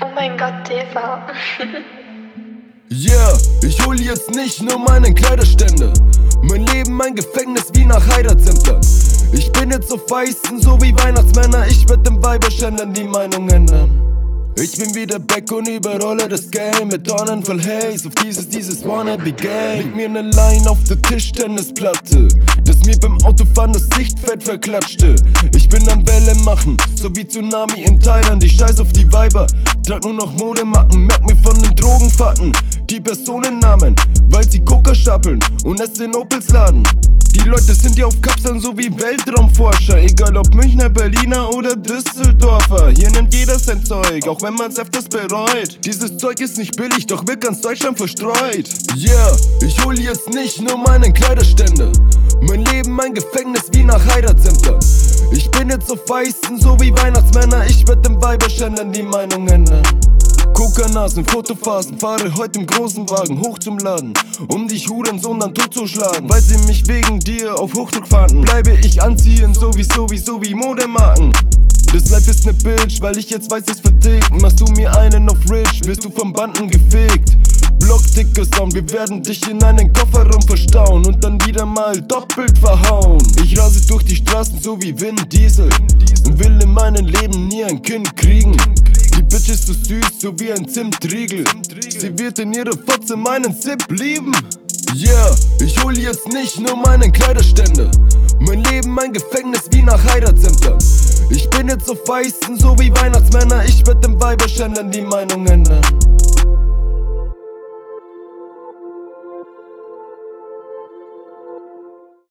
mein Gott, Eva. Yeah, ich hol jetzt nicht nur meinen Kleiderständer. Mein Leben mein Gefängnis wie nach Heiratsämtern. Ich bin jetzt auf Weißen, so wie Weihnachtsmänner. Ich werd dem Weiberschändern die Meinung ändern. Ich bin wieder back und überrolle das Game mit Tonnen voll Haze auf dieses Wannabe-Game. Leg mir ne Line auf der Tischtennisplatte, dass mir beim Autofahren das Sichtfeld verklatschte. Ich bin am Welle machen, so wie Tsunami in Thailand. Ich scheiß auf die Weiber, trag nur noch Modemacken. Merk mir von den Drogenfahrten die Personennamen, weil sie Coca stapeln und es in Opels laden. Die Leute sind ja auf Kapseln so wie Weltraumforscher. Egal ob Münchner, Berliner oder Düsseldorfer. Hier nimmt jeder sein Zeug, auch wenn man's öfters bereut. Dieses Zeug ist nicht billig, doch wird ganz Deutschland verstreut. Yeah, ich hol jetzt nicht nur meinen Kleiderständer. Mein Leben mein Gefängnis wie nach Heiratsämtern. Ich bin jetzt auf Weißen, so wie Weihnachtsmänner. Ich werd dem Weiberschändern die Meinung ändern. Kokanasen, Fotophasen, fahre heute im großen Wagen hoch zum Laden, um dich Hurensohn dann totzuschlagen. Weil sie mich wegen dir auf Hochdruck fanden, bleibe ich anziehen, sowieso wie Modemarken. Das Life ist ne Bitch, weil ich jetzt weiß, es vertickt. Machst du mir einen auf Rich, wirst du vom Banden gefegt. Blockdicker Sound, wir werden dich in einen Kofferraum verstauen und dann wieder mal doppelt verhauen. Ich rase durch die Straßen so wie Vin Diesel und will in meinem Leben nie ein Kind kriegen. Die Bitch ist so süß, so wie ein Zimtriegel. Sie wird in ihrer Fotze meinen Zip lieben. Yeah, ich hol jetzt nicht nur meinen Kleiderständer. Mein Leben mein Gefängnis wie nach Heiratsämtern. Ich bin jetzt auf Weißen, so wie Weihnachtsmänner. Ich werd dem Weiberschändern die Meinung ändern.